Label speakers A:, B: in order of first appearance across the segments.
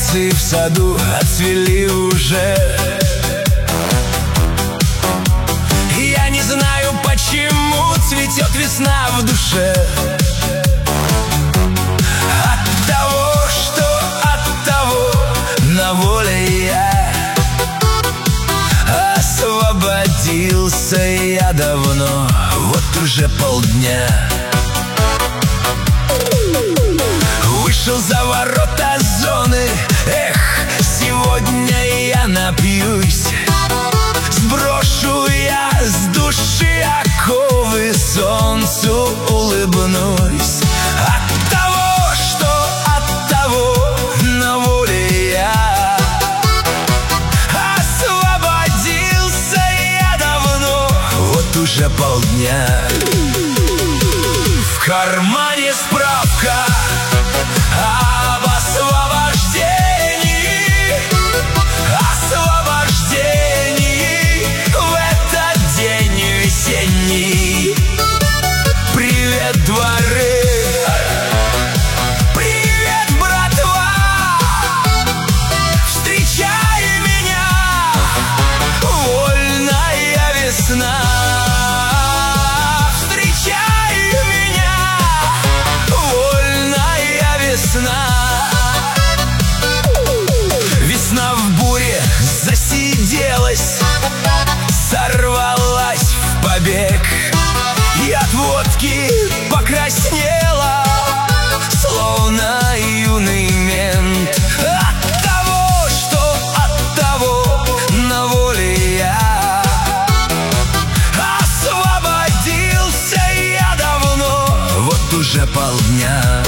A: розы в саду отцвели уже. Я не знаю, почему цветет весна в душе. От того, на воле я освободился я давно, вот уже полдня. Вышел за ворота зоны, эх, сегодня я напьюсь. Сброшу я с души оковы, солнцу улыбнусь. От того, на воле я освободился я давно, вот уже полдня. В кармане справка об освобождении, в этот день весенний. Привет, дворы! Привет, братва! Встречай меня, вольная весна. Встречай меня, вольная весна. Весна в буре засиделась, сорвалась в побег, и от водки покраснела, словно юный мент. От того, на воле я освободился я давно, вот уже полдня.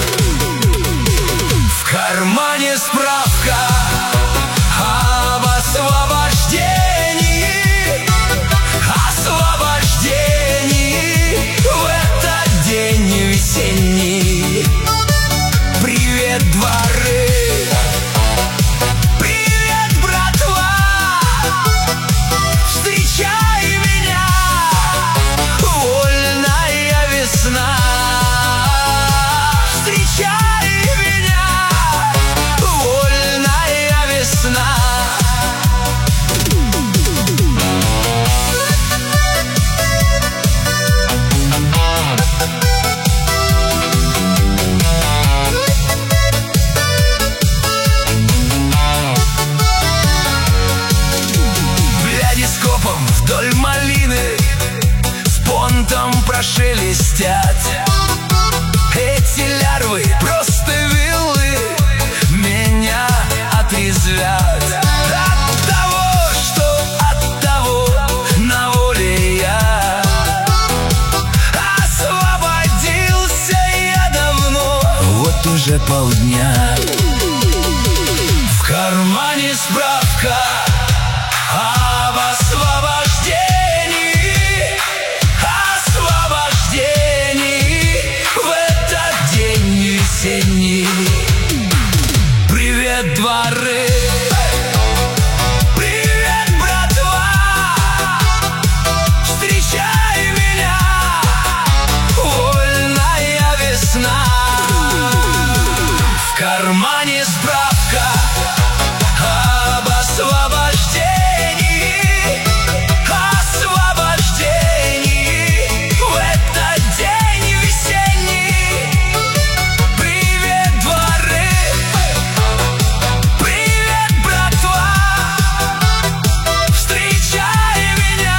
A: В кармане справка об освобождении, в этот день весенний. Привет, дворы! Привет, братва! Встречай меня, вольная весна. Встречай меня, вольная весна. Вдоль малины с понтом прошелестят. Эти лярвы просто виллы меня отрезвят. От того, на воле я освободился я давно, вот уже полдня. В кармане справка об освобождении, в этот день весенний. Привет, дворы! Привет, братва! Встречай меня, вольная весна. В кармане справка об освобождении, в этот день весенний. Привет, дворы! Привет, братва! Встречай меня,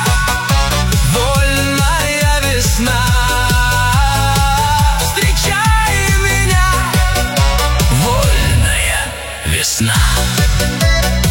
A: вольная весна. Встречай меня, вольная весна.